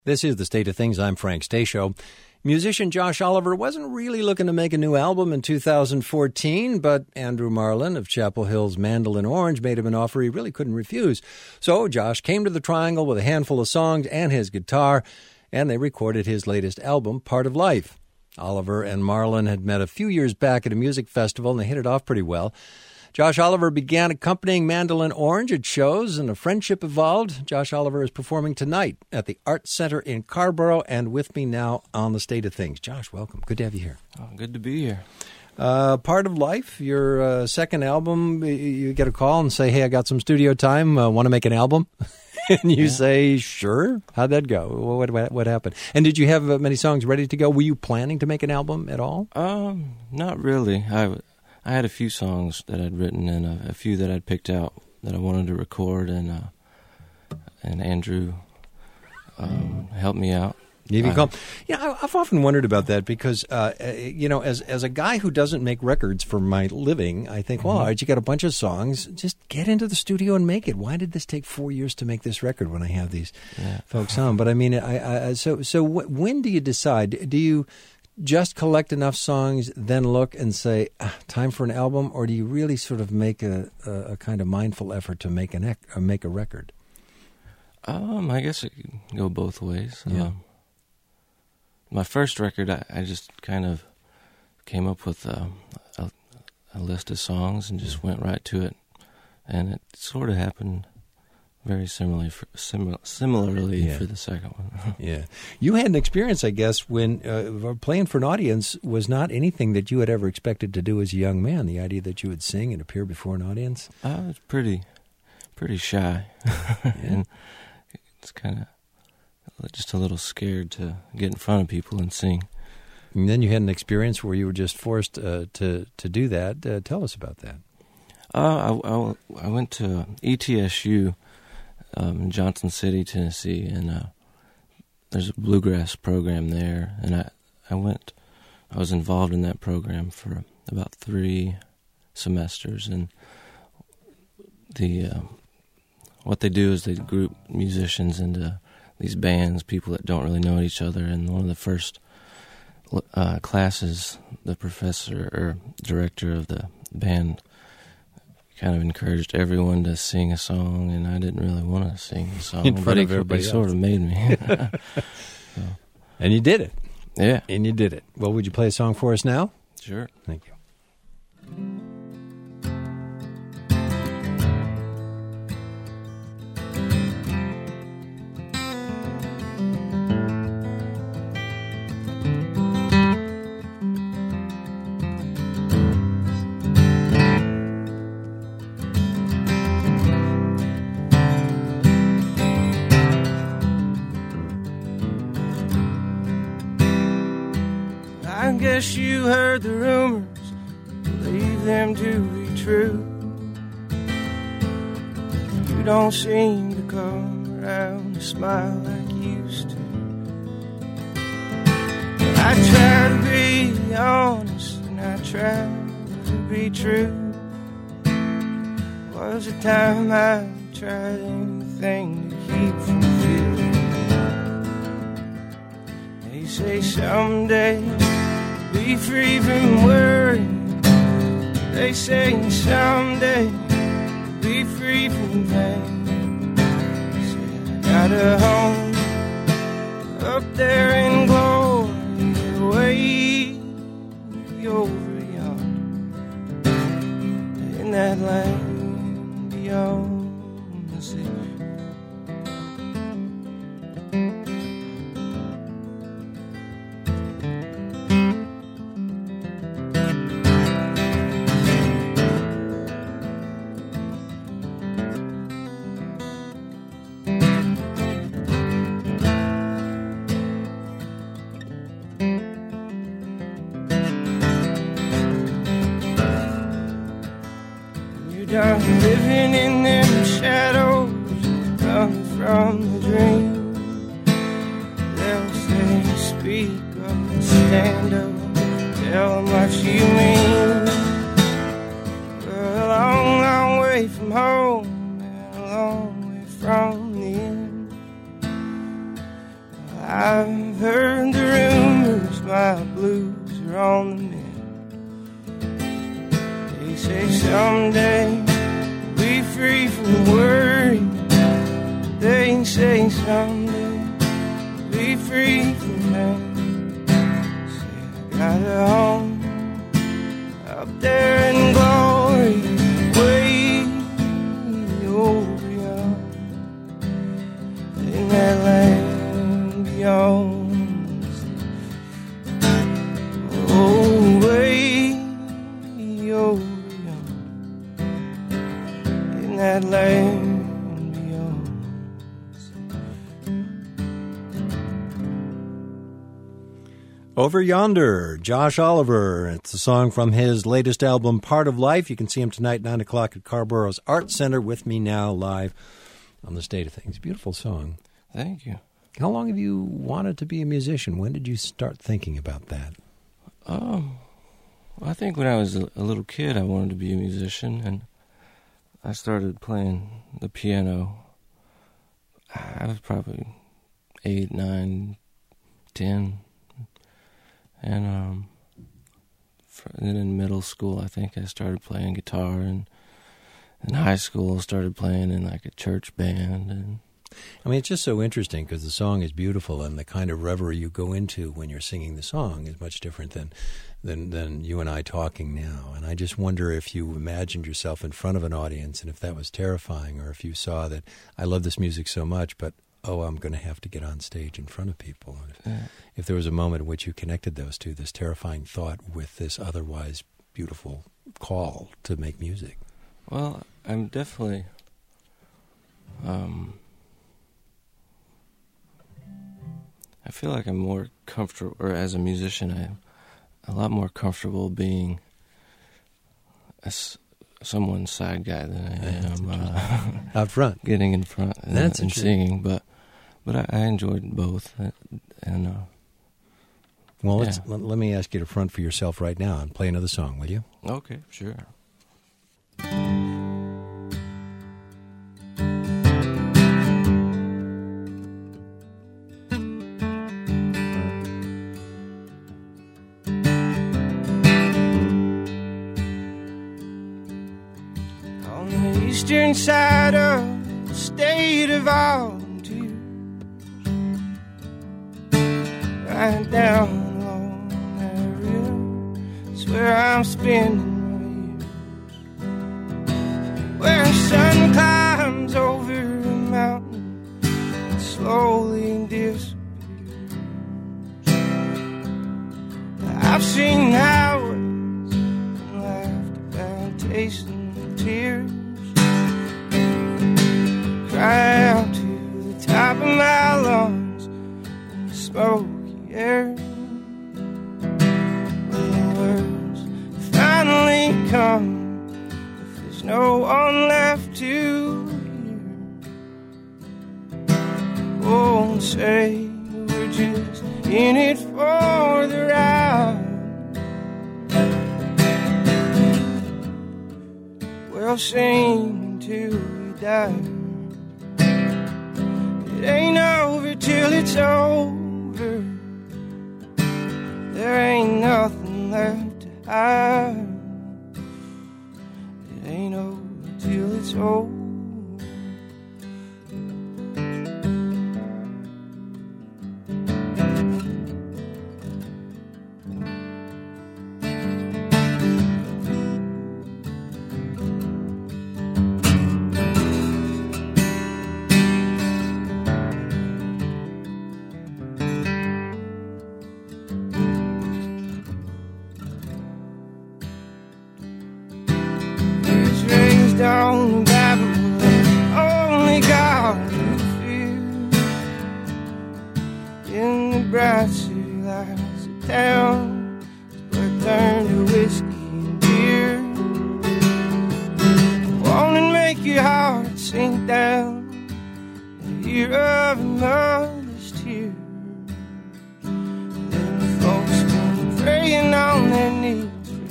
This is The State of Things. I'm Frank Stasio. Musician Josh Oliver wasn't really looking to make a new album in 2014, but Andrew Marlin of Chapel Hill's Mandolin Orange made him an offer he really couldn't refuse. So Josh came to the Triangle with a handful of songs and his guitar, and they recorded his latest album, Part of Life. Oliver and Marlin had met a few years back at a music festival, and they hit it off pretty well. Josh Oliver began accompanying Mandolin Orange at shows, and a friendship evolved. Josh Oliver is performing tonight at the Arts Center in Carrboro, and with me now on The State of Things. Josh, welcome. Good to have you here. Oh, good to be here. Part of Life, your second album, you get a call and say, hey, I got some studio time, want to make an album? And you say, sure. How'd that go? What happened? And did you have many songs ready to go? Were you planning to make an album at all? Not really. I had a few songs that I'd written and a few that I'd picked out that I wanted to record, and Andrew helped me out. I've often wondered about that because, as a guy who doesn't make records for my living, I think, well, all right, you got a bunch of songs, just get into the studio and make it. Why did this take 4 years to make this record when I have these folks on? But I mean, so when do you decide? Do you just collect enough songs, then look and say, time for an album, or do you really sort of make a kind of mindful effort to make a record? I guess it could go both ways. Yeah. My first record, I just kind of came up with a list of songs and just went right to it, and it sort of happened very similarly for the second one. Yeah. You had an experience, I guess, when playing for an audience was not anything that you had ever expected to do as a young man, the idea that you would sing and appear before an audience. I was pretty shy. And it's kind of just a little scared to get in front of people and sing. And then you had an experience where you were just forced to do that. Tell us about that. I went to ETSU in Johnson City, Tennessee, and there's a bluegrass program there, and I was involved in that program for about 3 semesters, and what they do is they group musicians into these bands, people that don't really know each other, and one of the first classes, the professor or director of the band kind of encouraged everyone to sing a song, and I didn't really want to sing a song, but everybody sort of made me. So. And you did it. Yeah. And you did it. Well, would you play a song for us now? Sure. Thank you. I guess you heard the rumors, believe them to be true. You don't seem to come around to smile like you used to. I try to be honest and I try to be true. Was a time I tried anything to keep from feeling. They say someday be free from worry. They say someday be free from pain. Said I got a home up there in glory, way over yonder, in that land beyond the sea. Done living in them shadows, running from the dream. They'll say, speak up and stand up, tell them what you mean. We're a long, long way from home, and a long way from the end. I've heard the rumors my blues are on the mend. They say someday we'll be free from worry. They say someday we'll be free from pain. Say I got a home up there in glory, way over beyond, in that land beyond. Oh, way over beyond, in that land. Over Yonder, Josh Oliver. It's a song from his latest album, Part of Life. You can see him tonight, 9 o'clock at Carborough's Art Center, with me now live on The State of Things. Beautiful song. Thank you. How long have you wanted to be a musician? When did you start thinking about that? I think when I was a little kid, I wanted to be a musician, and I started playing the piano. I was probably 8, 9, 10. And then in middle school, I think I started playing guitar, and in high school, I started playing in like a church band. And I mean, it's just so interesting because the song is beautiful, and the kind of reverie you go into when you're singing the song is much different than you and I talking now. And I just wonder if you imagined yourself in front of an audience, and if that was terrifying, or if you saw that I love this music so much, but I'm going to have to get on stage in front of people. If there was a moment in which you connected those two, this terrifying thought with this otherwise beautiful call to make music. Well, I'm definitely, I feel like I'm more comfortable, or as a musician, I'm a lot more comfortable being someone's side guy than I am out front, getting in front and singing. But I enjoyed both, and well, let me ask you to front for yourself right now and play another song, will you? Okay, sure. On the eastern side of the state of volunteers, right down along that river, it's where I'm spending my years. Where the sun climbs over a mountain and slowly disappears. I've seen highways and laughed about tasting tears. Cry out to the top of my lungs in the smoky air. When the words finally come, if there's no one left to hear, won't say we're just in it for the ride. We'll sing until we die. It ain't over till it's over. There ain't nothing left to hide. It ain't over till it's over. Down Babylon, only God can fear. In the bright city lights of town, blood turned to whiskey and beer. Won't it make your heart sink down and hear of a mother's tears? Then the folks been praying on their knees.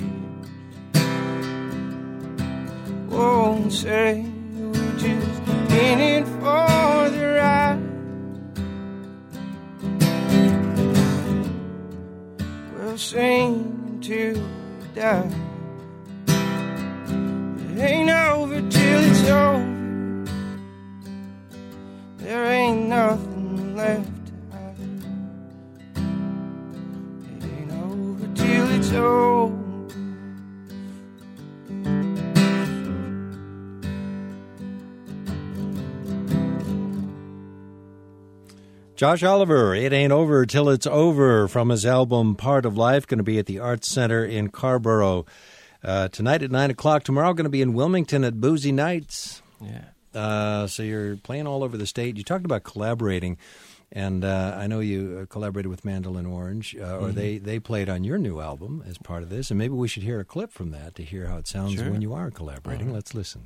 Won't say we're just in it for the ride. sing till we die. It ain't over till it's over. There ain't nothing left to hide. It ain't over till it's over. Josh Oliver, It Ain't Over Till It's Over, from his album Part of Life, going to be at the Arts Center in Carrboro tonight at 9 o'clock. Tomorrow going to be in Wilmington at Boozy Nights. Yeah. So you're playing all over the state. You talked about collaborating, and I know you collaborated with Mandolin Orange, or they played on your new album as part of this, and maybe we should hear a clip from that to hear how it sounds when you are collaborating. Right. Let's listen.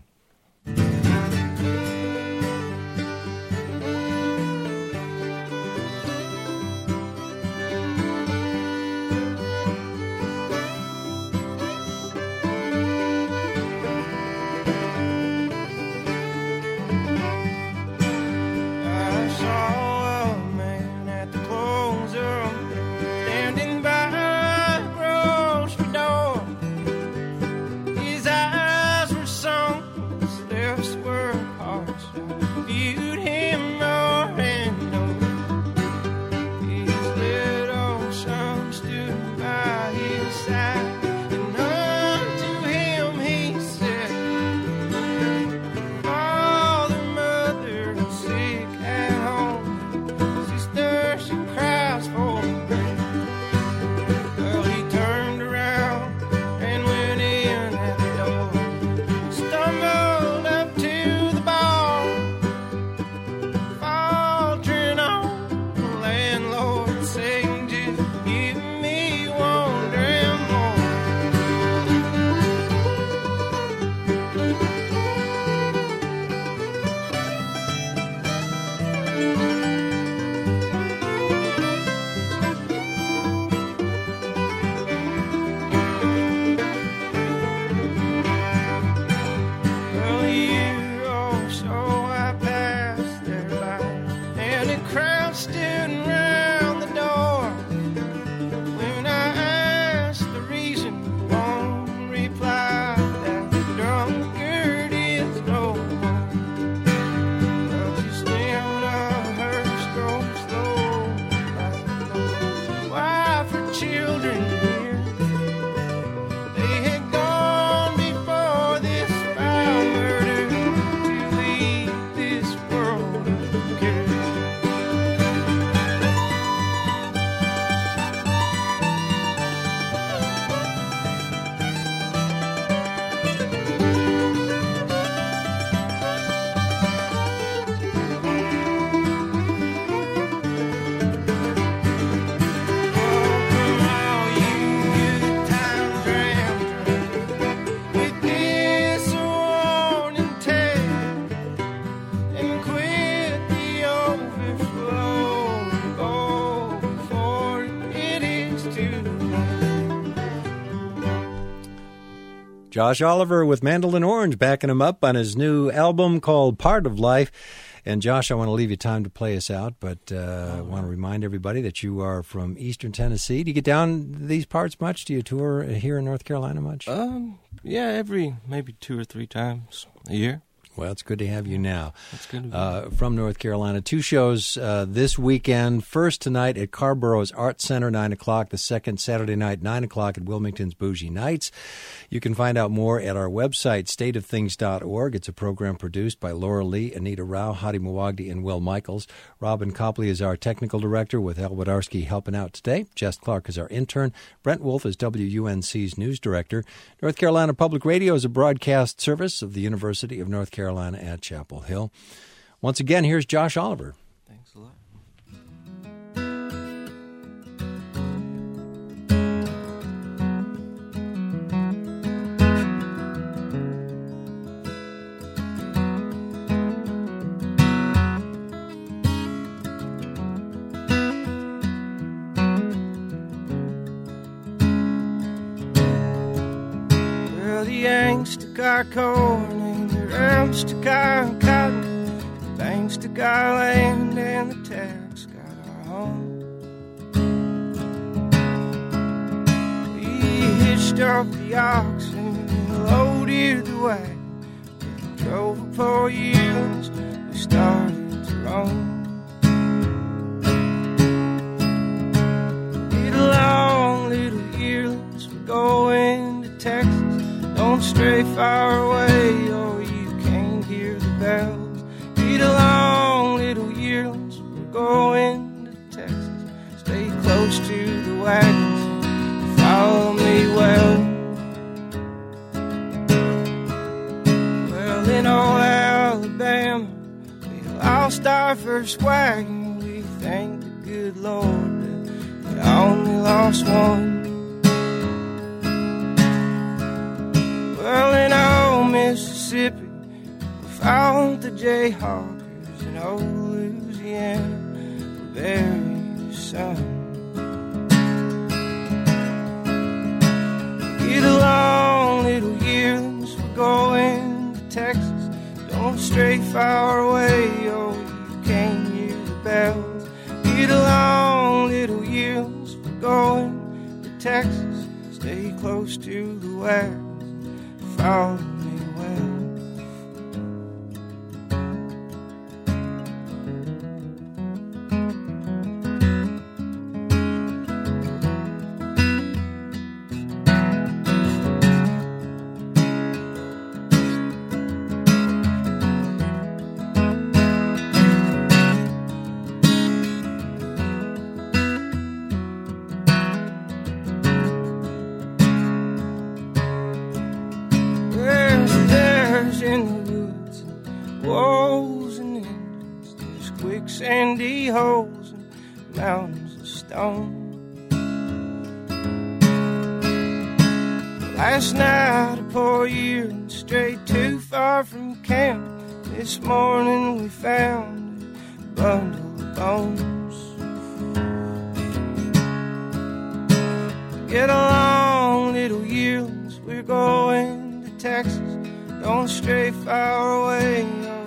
Josh Oliver with Mandolin Orange backing him up on his new album called Part of Life. And Josh, I want to leave you time to play us out, but I want to remind everybody that you are from Eastern Tennessee. Do you get down these parts much? Do you tour here in North Carolina much? Yeah, every maybe 2 or 3 times a year. Well, it's good to have you now. It's good to be from North Carolina. 2 shows this weekend. First tonight at Carrboro's Arts Center, 9 o'clock. The second Saturday night, 9 o'clock at Wilmington's Bougie Nights. You can find out more at our website, stateofthings.org. It's a program produced by Laura Lee, Anita Rao, Hadi Muwagdi, and Will Michaels. Robin Copley is our technical director, with Al Wadarski helping out today. Jess Clark is our intern. Brent Wolf is WUNC's news director. North Carolina Public Radio is a broadcast service of the University of North Carolina at Chapel Hill. Once again, here's Josh Oliver. Thanks a lot. Well, the angst got corn and the ounce to got cotton, the banks to got land and the tax got our home. hitched up the oxen and loaded the wagon. We drove up for years, we started to roam. Get along, little yearlings, we're going to Texas. Don't stray far away or you can't hear the bells. Get along, little yearlings, we're going to Texas. Stay close to the wagons and follow me well. Well, in old Alabama, we lost our first wagon. We thank the good Lord that we only lost one. Well, in old Mississippi, we found the Jayhawkers. In old Louisiana, we buried the sun. Get along, little yearlings, we're going to Texas. Don't stray far away or you can't hear the bells. Get along, little yearlings, we're going to Texas. Stay close to the wagons, follow me well. In the woods and wolves and Indians, there's quicksandy holes and mountains of stone. Last night a poor yearling strayed too far from camp. This morning we found a bundle of bones. Get along, little yearlings, we're going to Texas. Don't stray far away.